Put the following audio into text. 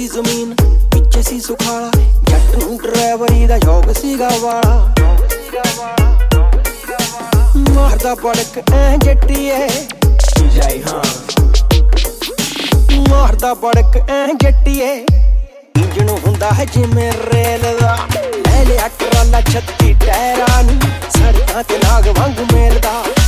ਜ਼ਮੀਨ ਪਿੱਛੇ ਸੀ ਸੁਖਾਲਾ ਜੱਟ ਨੂੰ ਡਰਾਈਵਰੀ ਦਾ ਸ਼ੌਕ ਸੀਗਾ ਵਾਲਾ ਮਾਰਦਾ ਬੜਕ ਐ ਜੱਟੀਏ ਜਾਈ ਹਾਂ ਮਾਰਦਾ ਬੜਕ ਐ ਜੱਟੀਏ ਇੰਜਣ ਹੁੰਦਾ ਹੈ ਜਿਵੇਂ ਰੇਲ ਦਾ ਲੈ ਲਿਆ ਟਰਾਲਾ 36 ਟਾਇਰਾਂ ਨੂੰ ਸੜਕਾਂ ਤੇ ਨਾਗ ਵਾਂਗ ਮੇਲਦਾ